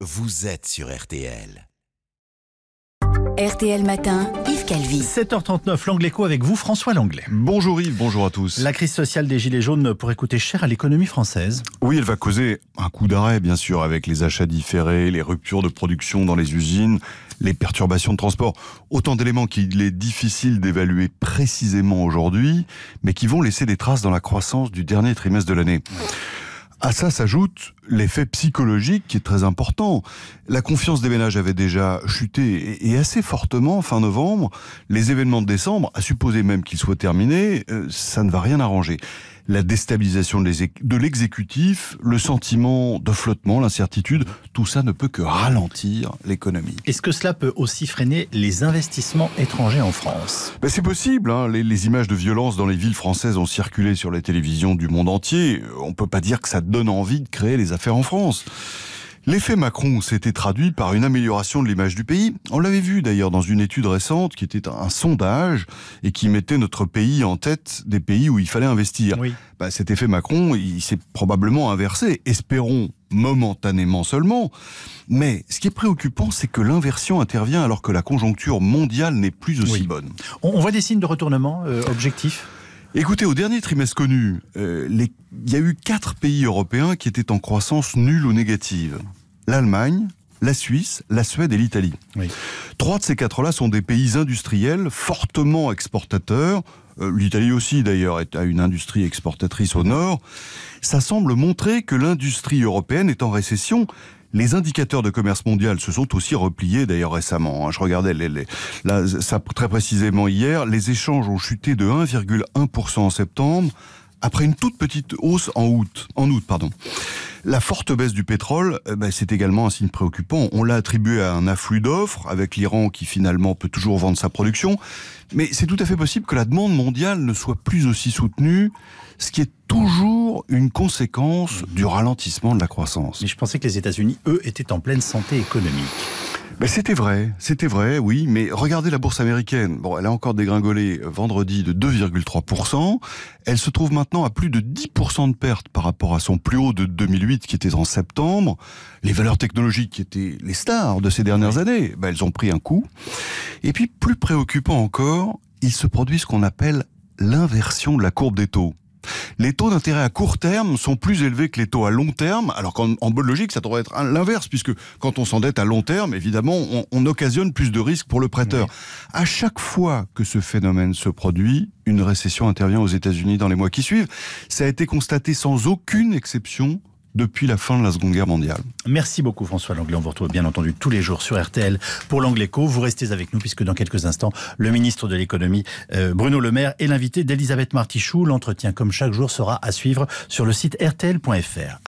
vous êtes sur RTL. RTL Matin, Yves Calvi. 7h39, l'Angle Écho avec vous, François Langlais. Bonjour Yves, bonjour à tous. La crise sociale des Gilets jaunes pourrait coûter cher à l'économie française. Oui, elle va causer un coup d'arrêt, bien sûr, avec les achats différés, les ruptures de production dans les usines, les perturbations de transport. Autant d'éléments qu'il est difficile d'évaluer précisément aujourd'hui, mais qui vont laisser des traces dans la croissance du dernier trimestre de l'année. À ça s'ajoute l'effet psychologique qui est très important. La confiance des ménages avait déjà chuté et assez fortement fin novembre. Les événements de décembre, à supposer même qu'ils soient terminés, ça ne va rien arranger. La déstabilisation de l'exécutif, le sentiment de flottement, l'incertitude, tout ça ne peut que ralentir l'économie. Est-ce que cela peut aussi freiner les investissements étrangers en France ? C'est possible, hein. Les images de violence dans les villes françaises ont circulé sur les télévisions du monde entier. On ne peut pas dire que ça donne envie de créer les affaires en France. L'effet Macron s'était traduit par une amélioration de l'image du pays. On l'avait vu d'ailleurs dans une étude récente qui était un sondage et qui mettait notre pays en tête des pays où il fallait investir. Oui. Cet effet Macron, il s'est probablement inversé. Espérons momentanément seulement. Mais ce qui est préoccupant, c'est que l'inversion intervient alors que la conjoncture mondiale n'est plus aussi bonne. On voit des signes de retournement objectifs ? Écoutez, au dernier trimestre connu, il y a eu 4 pays européens qui étaient en croissance nulle ou négative. L'Allemagne, la Suisse, la Suède et l'Italie. Oui. 3 de ces 4-là sont des pays industriels fortement exportateurs. L'Italie aussi, d'ailleurs, a une industrie exportatrice au nord. Ça semble montrer que l'industrie européenne est en récession. Les indicateurs de commerce mondial se sont aussi repliés d'ailleurs récemment. Je regardais ça très précisément hier. Les échanges ont chuté de 1,1% en septembre, après une toute petite hausse en août. La forte baisse du pétrole, c'est également un signe préoccupant. On l'a attribué à un afflux d'offres, avec l'Iran qui finalement peut toujours vendre sa production. Mais c'est tout à fait possible que la demande mondiale ne soit plus aussi soutenue, ce qui est toujours une conséquence du ralentissement de la croissance. Mais je pensais que les États-Unis, eux, étaient en pleine santé économique. C'était vrai, oui, mais regardez la bourse américaine. Elle a encore dégringolé vendredi de 2,3%. Elle se trouve maintenant à plus de 10% de perte par rapport à son plus haut de 2008 qui était en septembre. Les valeurs technologiques qui étaient les stars de ces dernières années, elles ont pris un coup. Et puis, plus préoccupant encore, il se produit ce qu'on appelle l'inversion de la courbe des taux. Les taux d'intérêt à court terme sont plus élevés que les taux à long terme, alors qu'en bonne logique, ça devrait être l'inverse, puisque quand on s'endette à long terme, évidemment, on occasionne plus de risques pour le prêteur. Oui. À chaque fois que ce phénomène se produit, une récession intervient aux États-Unis dans les mois qui suivent. Ça a été constaté sans aucune exception depuis la fin de la Seconde Guerre mondiale. Merci beaucoup François Langlais. On vous retrouve bien entendu tous les jours sur RTL pour l'Angle Écho. Vous restez avec nous puisque dans quelques instants, le ministre de l'économie Bruno Le Maire est l'invité d'Elisabeth Martichoux. L'entretien, comme chaque jour, sera à suivre sur le site rtl.fr.